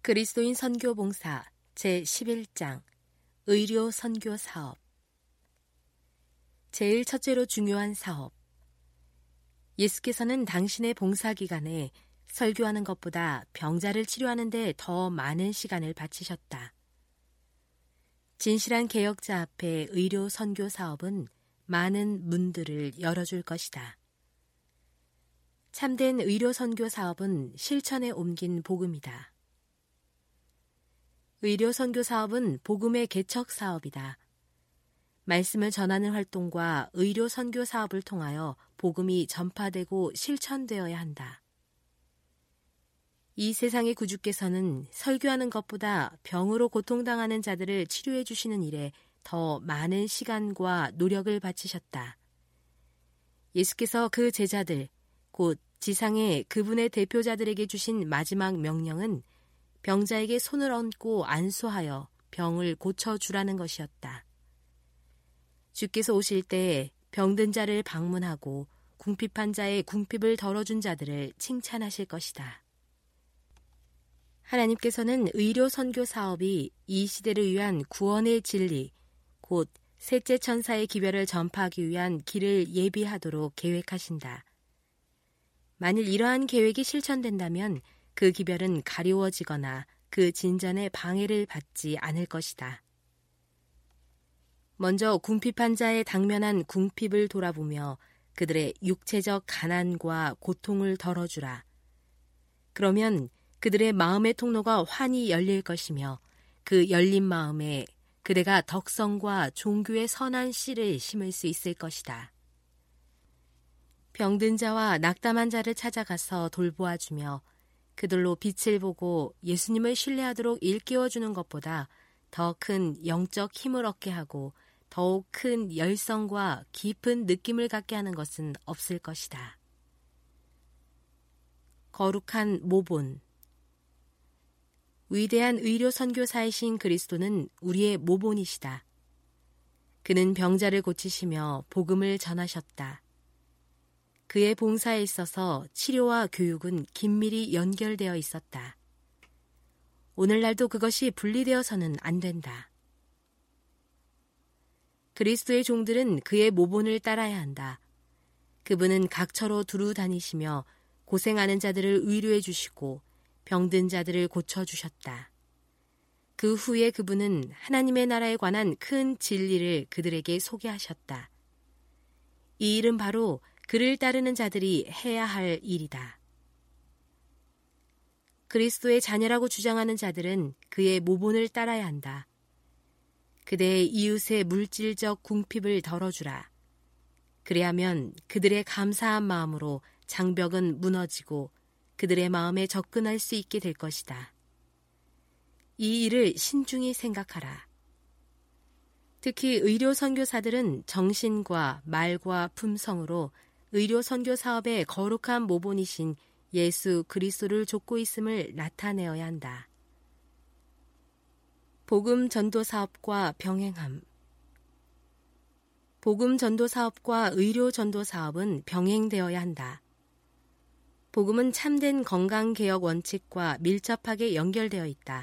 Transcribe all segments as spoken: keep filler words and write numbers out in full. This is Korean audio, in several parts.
그리스도인 선교봉사 제십일 장 의료 선교 사업. 제일 첫째로 중요한 사업. 예수께서는 당신의 봉사 기간에 설교하는 것보다 병자를 치료하는 데 더 많은 시간을 바치셨다. 진실한 개혁자 앞에 의료 선교 사업은 많은 문들을 열어줄 것이다. 참된 의료 선교 사업은 실천에 옮긴 복음이다. 의료 선교 사업은 복음의 개척 사업이다. 말씀을 전하는 활동과 의료 선교 사업을 통하여 복음이 전파되고 실천되어야 한다. 이 세상의 구주께서는 설교하는 것보다 병으로 고통당하는 자들을 치료해 주시는 일에 더 많은 시간과 노력을 바치셨다. 예수께서 그 제자들, 곧 지상의 그분의 대표자들에게 주신 마지막 명령은 병자에게 손을 얹고 안수하여 병을 고쳐주라는 것이었다. 주께서 오실 때 병든 자를 방문하고 궁핍한 자의 궁핍을 덜어준 자들을 칭찬하실 것이다. 하나님께서는 의료 선교 사업이 이 시대를 위한 구원의 진리, 곧 셋째 천사의 기별을 전파하기 위한 길을 예비하도록 계획하신다. 만일 이러한 계획이 실천된다면 그 기별은 가리워지거나 그 진전에 방해를 받지 않을 것이다. 먼저 궁핍한 자의 당면한 궁핍을 돌아보며 그들의 육체적 가난과 고통을 덜어주라. 그러면 그들의 마음의 통로가 환히 열릴 것이며 그 열린 마음에 그대가 덕성과 종교의 선한 씨를 심을 수 있을 것이다. 병든 자와 낙담한 자를 찾아가서 돌보아주며 그들로 빛을 보고 예수님을 신뢰하도록 일깨워주는 것보다 더 큰 영적 힘을 얻게 하고 더욱 큰 열성과 깊은 느낌을 갖게 하는 것은 없을 것이다. 거룩한 모본. 위대한 의료 선교사이신 그리스도는 우리의 모본이시다. 그는 병자를 고치시며 복음을 전하셨다. 그의 봉사에 있어서 치료와 교육은 긴밀히 연결되어 있었다. 오늘날도 그것이 분리되어서는 안 된다. 그리스도의 종들은 그의 모본을 따라야 한다. 그분은 각처로 두루 다니시며 고생하는 자들을 위로해 주시고 병든 자들을 고쳐주셨다. 그 후에 그분은 하나님의 나라에 관한 큰 진리를 그들에게 소개하셨다. 이 일은 바로 그를 따르는 자들이 해야 할 일이다. 그리스도의 자녀라고 주장하는 자들은 그의 모본을 따라야 한다. 그대의 이웃의 물질적 궁핍을 덜어주라. 그래야면 그들의 감사한 마음으로 장벽은 무너지고 그들의 마음에 접근할 수 있게 될 것이다. 이 일을 신중히 생각하라. 특히 의료 선교사들은 정신과 말과 품성으로 의료 선교 사업의 거룩한 모본이신 예수 그리스도를 좇고 있음을 나타내어야 한다. 복음 전도 사업과 병행함. 복음 전도 사업과 의료 전도 사업은 병행되어야 한다. 복음은 참된 건강개혁 원칙과 밀접하게 연결되어 있다.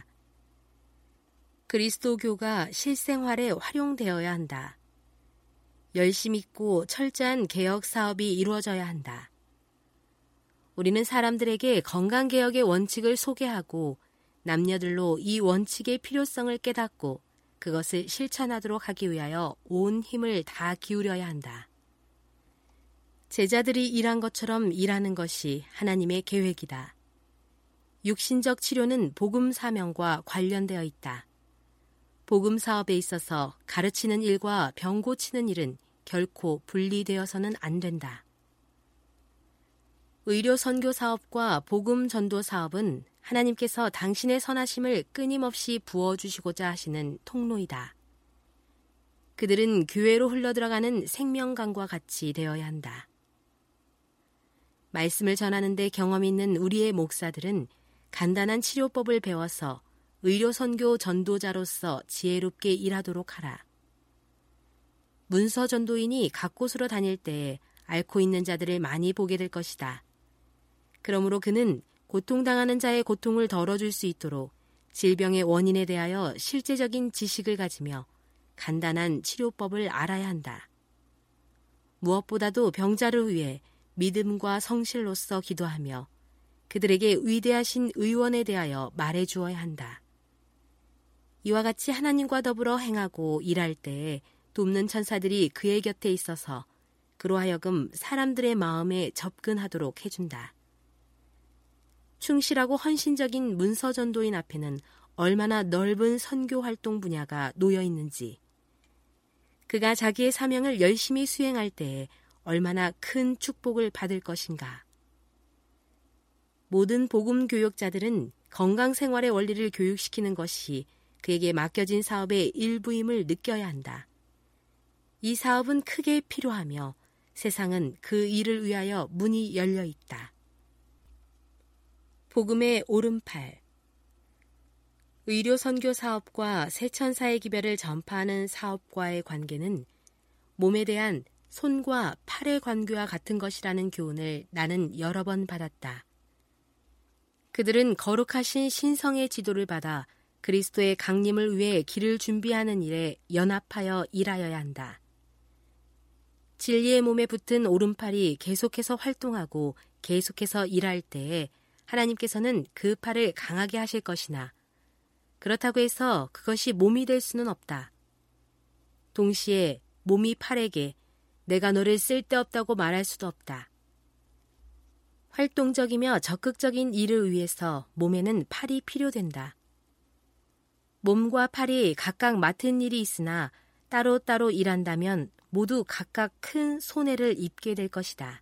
그리스도교가 실생활에 활용되어야 한다. 열심 있고 철저한 개혁 사업이 이루어져야 한다. 우리는 사람들에게 건강개혁의 원칙을 소개하고 남녀들로 이 원칙의 필요성을 깨닫고 그것을 실천하도록 하기 위하여 온 힘을 다 기울여야 한다. 제자들이 일한 것처럼 일하는 것이 하나님의 계획이다. 육신적 치료는 복음 사명과 관련되어 있다. 복음 사업에 있어서 가르치는 일과 병 고치는 일은 결코 분리되어서는 안 된다. 의료 선교 사업과 복음 전도 사업은 하나님께서 당신의 선하심을 끊임없이 부어주시고자 하시는 통로이다. 그들은 교회로 흘러들어가는 생명강과 같이 되어야 한다. 말씀을 전하는 데 경험이 있는 우리의 목사들은 간단한 치료법을 배워서 의료 선교 전도자로서 지혜롭게 일하도록 하라. 문서 전도인이 각 곳으로 다닐 때에 앓고 있는 자들을 많이 보게 될 것이다. 그러므로 그는 고통당하는 자의 고통을 덜어줄 수 있도록 질병의 원인에 대하여 실제적인 지식을 가지며 간단한 치료법을 알아야 한다. 무엇보다도 병자를 위해 믿음과 성실로서 기도하며 그들에게 위대하신 의원에 대하여 말해 주어야 한다. 이와 같이 하나님과 더불어 행하고 일할 때에 돕는 천사들이 그의 곁에 있어서 그로 하여금 사람들의 마음에 접근하도록 해준다. 충실하고 헌신적인 문서전도인 앞에는 얼마나 넓은 선교 활동 분야가 놓여 있는지, 그가 자기의 사명을 열심히 수행할 때에 얼마나 큰 축복을 받을 것인가. 모든 복음 교역자들은 건강생활의 원리를 교육시키는 것이 그에게 맡겨진 사업의 일부임을 느껴야 한다. 이 사업은 크게 필요하며 세상은 그 일을 위하여 문이 열려 있다. 복음의 오른팔. 의료 선교 사업과 새천사의 기별을 전파하는 사업과의 관계는 몸에 대한 손과 팔의 관계와 같은 것이라는 교훈을 나는 여러 번 받았다. 그들은 거룩하신 신성의 지도를 받아 그리스도의 강림을 위해 길을 준비하는 일에 연합하여 일하여야 한다. 진리의 몸에 붙은 오른팔이 계속해서 활동하고 계속해서 일할 때에 하나님께서는 그 팔을 강하게 하실 것이나 그렇다고 해서 그것이 몸이 될 수는 없다. 동시에 몸이 팔에게 내가 너를 쓸데없다고 말할 수도 없다. 활동적이며 적극적인 일을 위해서 몸에는 팔이 필요된다. 몸과 팔이 각각 맡은 일이 있으나 따로따로 일한다면 모두 각각 큰 손해를 입게 될 것이다.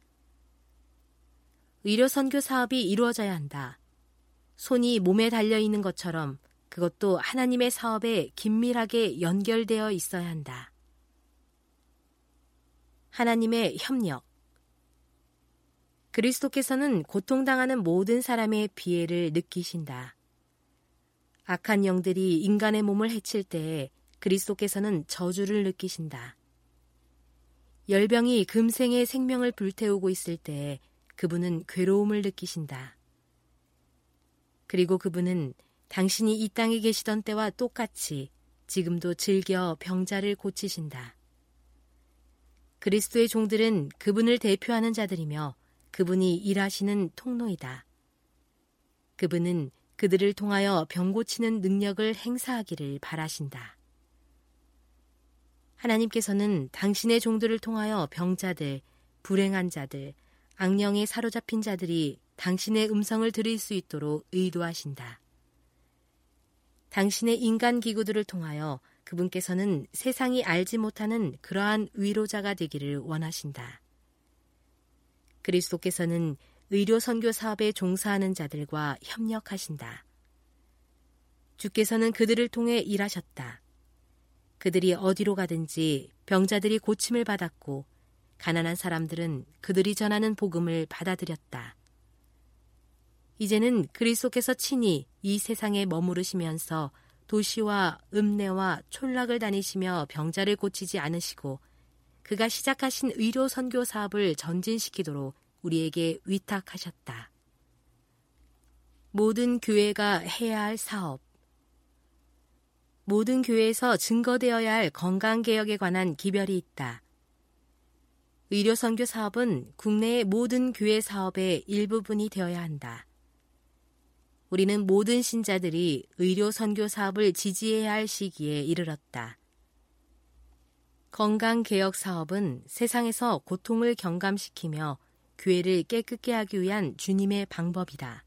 의료 선교 사업이 이루어져야 한다. 손이 몸에 달려있는 것처럼 그것도 하나님의 사업에 긴밀하게 연결되어 있어야 한다. 하나님의 협력. 그리스도께서는 고통당하는 모든 사람의 비애를 느끼신다. 악한 영들이 인간의 몸을 해칠 때에 그리스도께서는 저주를 느끼신다. 열병이 금생의 생명을 불태우고 있을 때에 그분은 괴로움을 느끼신다. 그리고 그분은 당신이 이 땅에 계시던 때와 똑같이 지금도 즐겨 병자를 고치신다. 그리스도의 종들은 그분을 대표하는 자들이며 그분이 일하시는 통로이다. 그분은 그들을 통하여 병 고치는 능력을 행사하기를 바라신다. 하나님께서는 당신의 종들을 통하여 병자들, 불행한 자들, 악령에 사로잡힌 자들이 당신의 음성을 들을 수 있도록 의도하신다. 당신의 인간 기구들을 통하여 그분께서는 세상이 알지 못하는 그러한 위로자가 되기를 원하신다. 그리스도께서는 의료 선교 사업에 종사하는 자들과 협력하신다. 주께서는 그들을 통해 일하셨다. 그들이 어디로 가든지 병자들이 고침을 받았고 가난한 사람들은 그들이 전하는 복음을 받아들였다. 이제는 그리스도께서 친히 이 세상에 머무르시면서 도시와 읍내와 촌락을 다니시며 병자를 고치지 않으시고 그가 시작하신 의료 선교 사업을 전진시키도록 우리에게 위탁하셨다. 모든 교회가 해야 할 사업. 모든 교회에서 증거되어야 할 건강개혁에 관한 기별이 있다. 의료 선교 사업은 국내의 모든 교회 사업의 일부분이 되어야 한다. 우리는 모든 신자들이 의료 선교 사업을 지지해야 할 시기에 이르렀다. 건강개혁 사업은 세상에서 고통을 경감시키며 교회를 깨끗게 하기 위한 주님의 방법이다.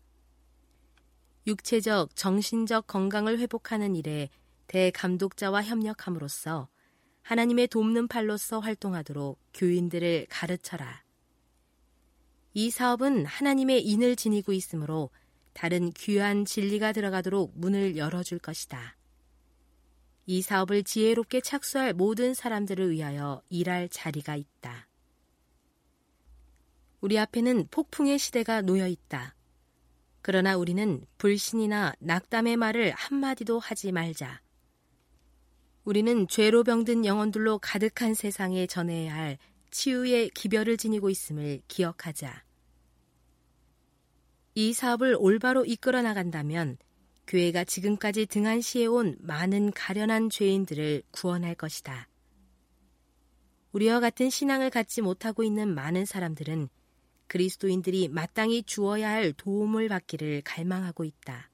육체적, 정신적 건강을 회복하는 일에 대감독자와 협력함으로써 하나님의 돕는 팔로서 활동하도록 교인들을 가르쳐라. 이 사업은 하나님의 인을 지니고 있으므로 다른 귀한 진리가 들어가도록 문을 열어줄 것이다. 이 사업을 지혜롭게 착수할 모든 사람들을 위하여 일할 자리가 있다. 우리 앞에는 폭풍의 시대가 놓여 있다. 그러나 우리는 불신이나 낙담의 말을 한마디도 하지 말자. 우리는 죄로 병든 영혼들로 가득한 세상에 전해야 할 치유의 기별을 지니고 있음을 기억하자. 이 사업을 올바로 이끌어 나간다면 교회가 지금까지 등한시해온 많은 가련한 죄인들을 구원할 것이다. 우리와 같은 신앙을 갖지 못하고 있는 많은 사람들은 그리스도인들이 마땅히 주어야 할 도움을 받기를 갈망하고 있다.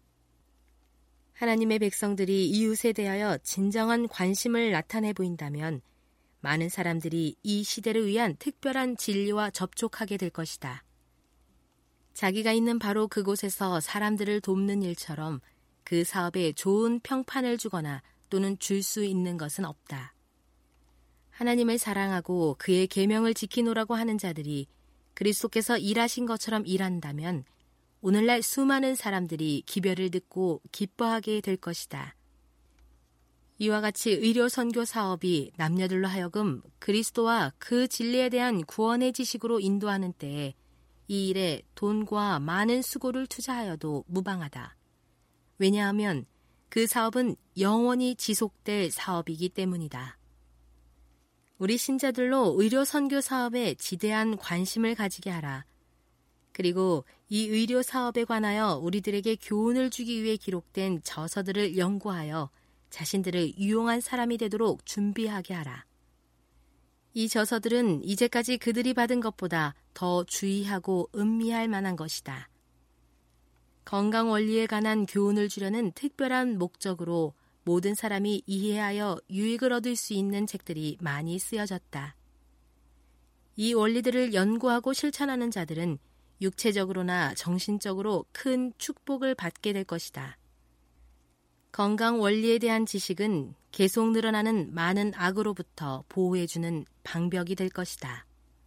하나님의 백성들이 이웃에 대하여 진정한 관심을 나타내 보인다면 많은 사람들이 이 시대를 위한 특별한 진리와 접촉하게 될 것이다. 자기가 있는 바로 그곳에서 사람들을 돕는 일처럼 그 사업에 좋은 평판을 주거나 또는 줄 수 있는 것은 없다. 하나님을 사랑하고 그의 계명을 지키노라고 하는 자들이 그리스도께서 일하신 것처럼 일한다면 오늘날 수많은 사람들이 기별을 듣고 기뻐하게 될 것이다. 이와 같이 의료 선교 사업이 남녀들로 하여금 그리스도와 그 진리에 대한 구원의 지식으로 인도하는 때에 이 일에 돈과 많은 수고를 투자하여도 무방하다. 왜냐하면 그 사업은 영원히 지속될 사업이기 때문이다. 우리 신자들로 의료 선교 사업에 지대한 관심을 가지게 하라. 그리고 이 의료 사업에 관하여 우리들에게 교훈을 주기 위해 기록된 저서들을 연구하여 자신들을 유용한 사람이 되도록 준비하게 하라. 이 저서들은 이제까지 그들이 받은 것보다 더 주의하고 음미할 만한 것이다. 건강 원리에 관한 교훈을 주려는 특별한 목적으로 모든 사람이 이해하여 유익을 얻을 수 있는 책들이 많이 쓰여졌다. 이 원리들을 연구하고 실천하는 자들은 육체적으로나 정신적으로 큰 축복을 받게 될 것이다. 건강 원리에 대한 지식은 계속 늘어나는 많은 악으로부터 보호해주는 방벽이 될 것이다.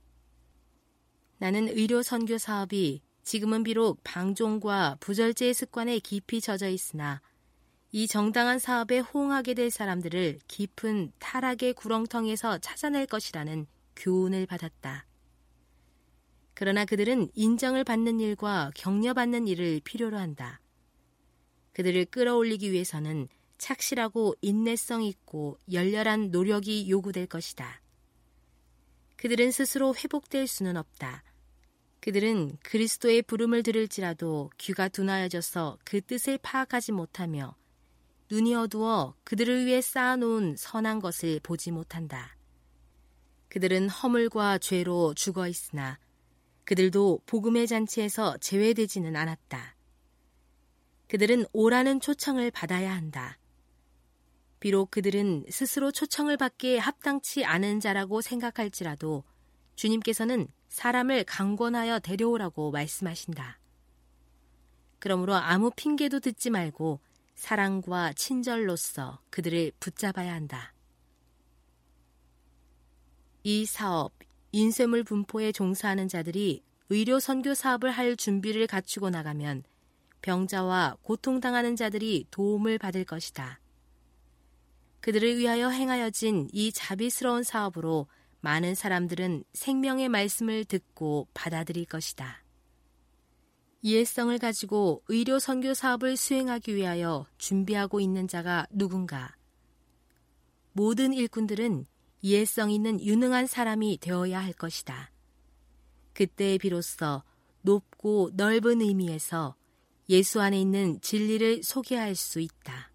나는 의료 선교 사업이 지금은 비록 방종과 부절제의 습관에 깊이 젖어 있으나 이 정당한 사업에 호응하게 될 사람들을 깊은 타락의 구렁텅이에서 찾아낼 것이라는 교훈을 받았다. 그러나 그들은 인정을 받는 일과 격려받는 일을 필요로 한다. 그들을 끌어올리기 위해서는 착실하고 인내성 있고 열렬한 노력이 요구될 것이다. 그들은 스스로 회복될 수는 없다. 그들은 그리스도의 부름을 들을지라도 귀가 둔하여져서 그 뜻을 파악하지 못하며 눈이 어두워 그들을 위해 쌓아놓은 선한 것을 보지 못한다. 그들은 허물과 죄로 죽어 있으나 그들도 복음의 잔치에서 제외되지는 않았다. 그들은 오라는 초청을 받아야 한다. 비록 그들은 스스로 초청을 받기에 합당치 않은 자라고 생각할지라도 주님께서는 사람을 강권하여 데려오라고 말씀하신다. 그러므로 아무 핑계도 듣지 말고 사랑과 친절로서 그들을 붙잡아야 한다. 이 사업, 인쇄물 분포에 종사하는 자들이 의료 선교 사업을 할 준비를 갖추고 나가면 병자와 고통당하는 자들이 도움을 받을 것이다. 그들을 위하여 행하여진 이 자비스러운 사업으로 많은 사람들은 생명의 말씀을 듣고 받아들일 것이다. 이해성을 가지고 의료 선교 사업을 수행하기 위하여 준비하고 있는 자가 누군가? 모든 일꾼들은 이해성 있는 유능한 사람이 되어야 할 것이다. 그때에 비로소 높고 넓은 의미에서 예수 안에 있는 진리를 소개할 수 있다.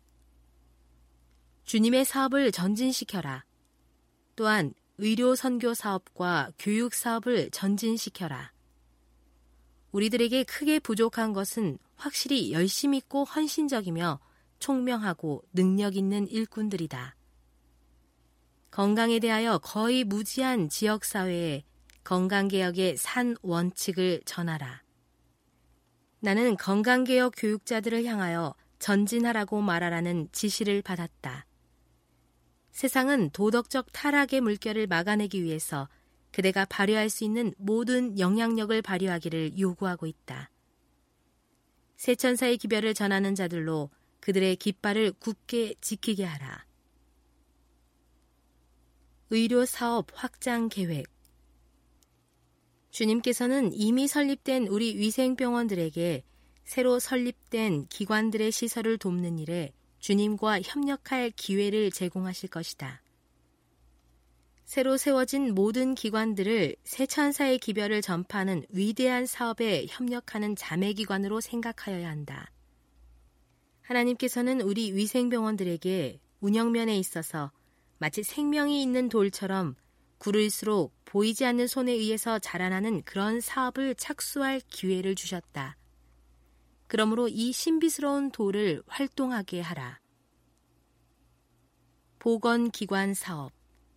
주님의 사업을 전진시켜라. 또한 의료 선교 사업과 교육 사업을 전진시켜라. 우리들에게 크게 부족한 것은 확실히 열심 있고 헌신적이며 총명하고 능력 있는 일꾼들이다. 건강에 대하여 거의 무지한 지역사회에 건강개혁의 산 원칙을 전하라. 나는 건강개혁 교육자들을 향하여 전진하라고 말하라는 지시를 받았다. 세상은 도덕적 타락의 물결을 막아내기 위해서 그대가 발휘할 수 있는 모든 영향력을 발휘하기를 요구하고 있다. 새 천사의 기별을 전하는 자들로 그들의 깃발을 굳게 지키게 하라. 의료 사업 확장 계획. 주님께서는 이미 설립된 우리 위생병원들에게 새로 설립된 기관들의 시설을 돕는 일에 주님과 협력할 기회를 제공하실 것이다. 새로 세워진 모든 기관들을 새 천사의 기별을 전파하는 위대한 사업에 협력하는 자매기관으로 생각하여야 한다. 하나님께서는 우리 위생병원들에게 운영면에 있어서 마치 생명이 있는 돌처럼 굵을수록 보이지 않는 손에 의해서 자라나는 그런 사업을 착수할 기회를 주셨다. 그러므로 이 신비스러운 돌을 활동하게 하라. 보건기관 사업.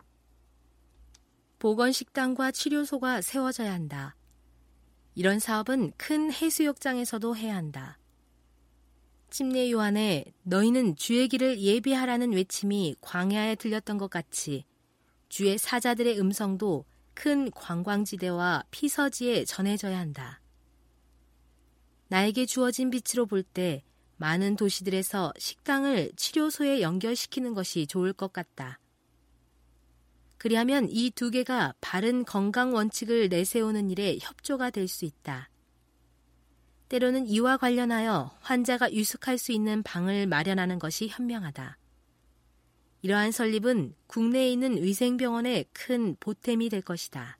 보건식당과 치료소가 세워져야 한다. 이런 사업은 큰 해수욕장에서도 해야 한다. 침례 요한에 너희는 주의 길을 예비하라는 외침이 광야에 들렸던 것 같이 주의 사자들의 음성도 큰 관광지대와 피서지에 전해져야 한다. 나에게 주어진 빛으로 볼 때 많은 도시들에서 식당을 치료소에 연결시키는 것이 좋을 것 같다. 그리하면 이 두 개가 바른 건강 원칙을 내세우는 일에 협조가 될 수 있다. 때로는 이와 관련하여 환자가 유숙할 수 있는 방을 마련하는 것이 현명하다. 이러한 설립은 국내에 있는 위생병원에 큰 보탬이 될 것이다.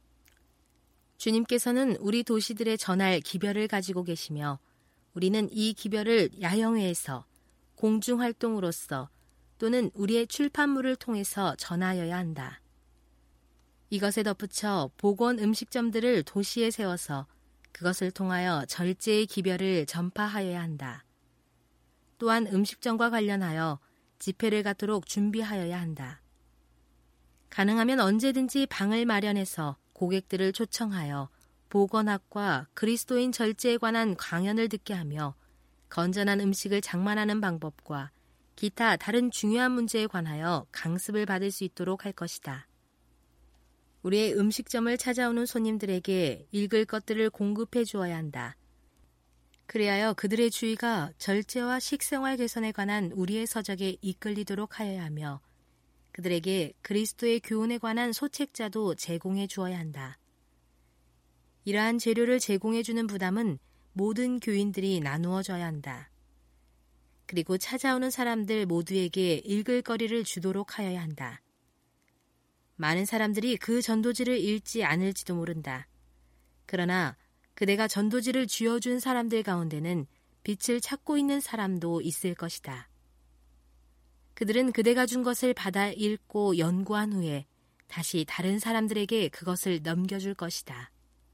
주님께서는 우리 도시들에 전할 기별을 가지고 계시며 우리는 이 기별을 야영회에서 공중활동으로서 또는 우리의 출판물을 통해서 전하여야 한다. 이것에 덧붙여 보건 음식점들을 도시에 세워서 그것을 통하여 절제의 기별을 전파하여야 한다. 또한 음식점과 관련하여 집회를 갖도록 준비하여야 한다. 가능하면 언제든지 방을 마련해서 고객들을 초청하여 보건학과 그리스도인 절제에 관한 강연을 듣게 하며 건전한 음식을 장만하는 방법과 기타 다른 중요한 문제에 관하여 강습을 받을 수 있도록 할 것이다. 우리의 음식점을 찾아오는 손님들에게 읽을 것들을 공급해 주어야 한다. 그리하여 그들의 주의가 절제와 식생활 개선에 관한 우리의 서적에 이끌리도록 하여야 하며 그들에게 그리스도의 교훈에 관한 소책자도 제공해 주어야 한다. 이러한 재료를 제공해 주는 부담은 모든 교인들이 나누어져야 한다. 그리고 찾아오는 사람들 모두에게 읽을 거리를 주도록 하여야 한다. 많은 사람들이 그 전도지를 읽지 않을지도 모른다. 그러나 그대가 전도지를 쥐어준 사람들 가운데는 빛을 찾고 있는 사람도 있을 것이다. 그들은 그대가 준 것을 받아 읽고 연구한 후에 다시 다른 사람들에게 그것을 넘겨줄 것이다.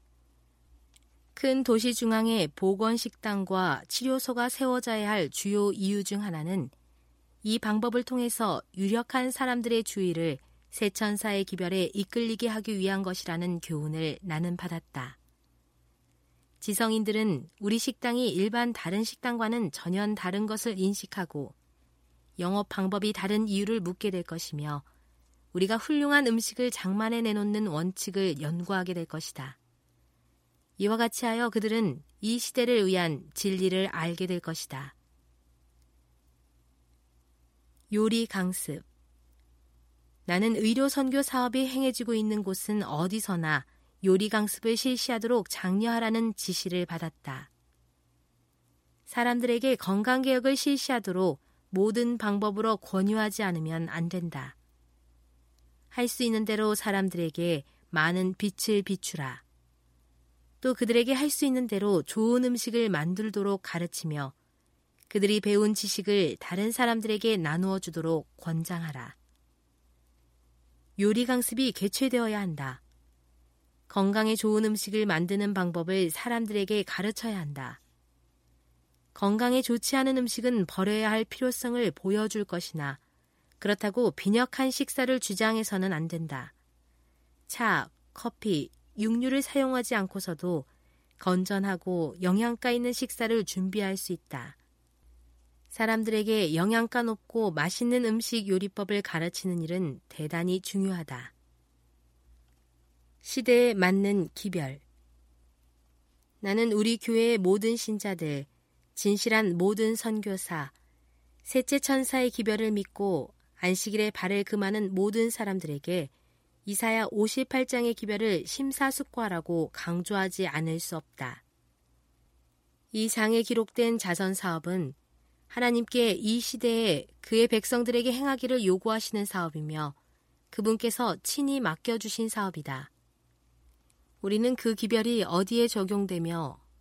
큰 도시 중앙에 보건식당과 치료소가 세워져야 할 주요 이유 중 하나는 이 방법을 통해서 유력한 사람들의 주의를 세천사의 기별에 이끌리게 하기 위한 것이라는 교훈을 나는 받았다. 지성인들은 우리 식당이 일반 다른 식당과는 전혀 다른 것을 인식하고 영업 방법이 다른 이유를 묻게 될 것이며 우리가 훌륭한 음식을 장만해 내놓는 원칙을 연구하게 될 것이다. 이와 같이 하여 그들은 이 시대를 위한 진리를 알게 될 것이다. 요리 강습. 나는 의료 선교 사업이 행해지고 있는 곳은 어디서나 요리 강습을 실시하도록 장려하라는 지시를 받았다. 사람들에게 건강개혁을 실시하도록 모든 방법으로 권유하지 않으면 안 된다. 할 수 있는 대로 사람들에게 많은 빛을 비추라. 또 그들에게 할 수 있는 대로 좋은 음식을 만들도록 가르치며 그들이 배운 지식을 다른 사람들에게 나누어 주도록 권장하라. 요리 강습이 개최되어야 한다. 건강에 좋은 음식을 만드는 방법을 사람들에게 가르쳐야 한다. 건강에 좋지 않은 음식은 버려야 할 필요성을 보여줄 것이나 그렇다고 빈약한 식사를 주장해서는 안 된다. 차, 커피, 육류를 사용하지 않고서도 건전하고 영양가 있는 식사를 준비할 수 있다. 사람들에게 영양가 높고 맛있는 음식 요리법을 가르치는 일은 대단히 중요하다. 시대에 맞는 기별. 나는 우리 교회의 모든 신자들, 진실한 모든 선교사, 셋째 천사의 기별을 믿고 안식일에 발을 금하는 모든 사람들에게 이사야 오십팔 장의 기별을 심사숙고하라고 강조하지 않을 수 없다. 이 장에 기록된 자선 사업은 하나님께 이 시대에 그의 백성들에게 행하기를 요구하시는 사업이며 그분께서 친히 맡겨주신 사업이다. 우리는 그 기별이 어디에 적용되며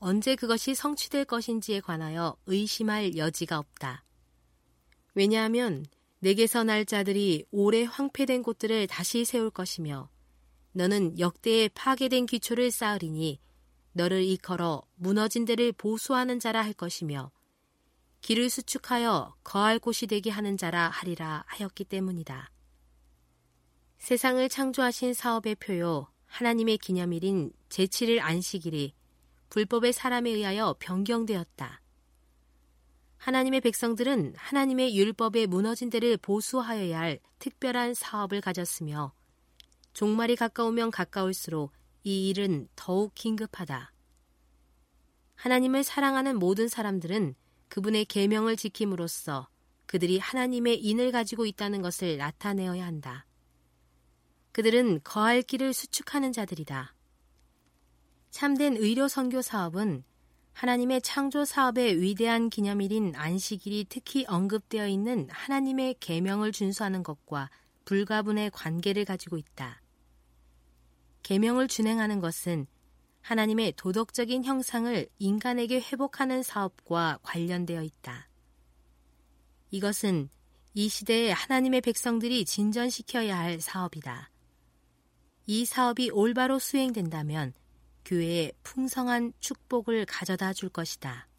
언제 그것이 성취될 것인지에 관하여 의심할 여지가 없다. 왜냐하면 내게서 날 자들이 오래 황폐된 곳들을 다시 세울 것이며 너는 역대의 파괴된 기초를 쌓으리니 너를 이끌어 무너진 데를 보수하는 자라 할 것이며 길을 수축하여 거할 곳이 되게 하는 자라 하리라 하였기 때문이다. 세상을 창조하신 사업의 표요 하나님의 기념일인 제칠 일 안식일이 불법의 사람에 의하여 변경되었다. 하나님의 백성들은 하나님의 율법에 무너진 데를 보수하여야 할 특별한 사업을 가졌으며 종말이 가까우면 가까울수록 이 일은 더욱 긴급하다. 하나님을 사랑하는 모든 사람들은 그분의 계명을 지킴으로써 그들이 하나님의 인을 가지고 있다는 것을 나타내어야 한다. 그들은 거할 길을 수축하는 자들이다. 참된 의료 선교 사업은 하나님의 창조 사업의 위대한 기념일인 안식일이 특히 언급되어 있는 하나님의 계명을 준수하는 것과 불가분의 관계를 가지고 있다. 계명을 준행하는 것은 하나님의 도덕적인 형상을 인간에게 회복하는 사업과 관련되어 있다. 이것은 이 시대에 하나님의 백성들이 진전시켜야 할 사업이다. 이 사업이 올바로 수행된다면 교회에 풍성한 축복을 가져다 줄 것이다.